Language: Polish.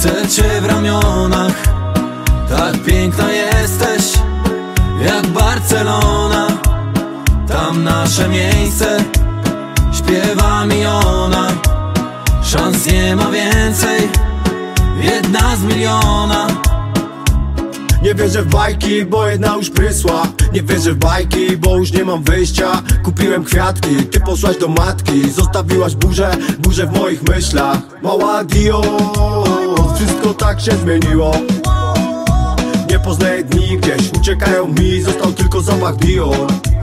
Chcę cię w ramionach, tak piękna jesteś, jak Barcelona. Tam nasze miejsce, śpiewa mi ona. Szans nie ma więcej, jedna z miliona. Nie wierzę w bajki, bo jedna już prysła. Nie wierzę w bajki, bo już nie mam wyjścia. Kupiłem kwiatki, ty poszłaś do matki. Zostawiłaś burzę w moich myślach. Mała adios, wszystko tak się zmieniło. Nie poznaję dni, gdzieś uciekają mi, został tylko zapach Dior.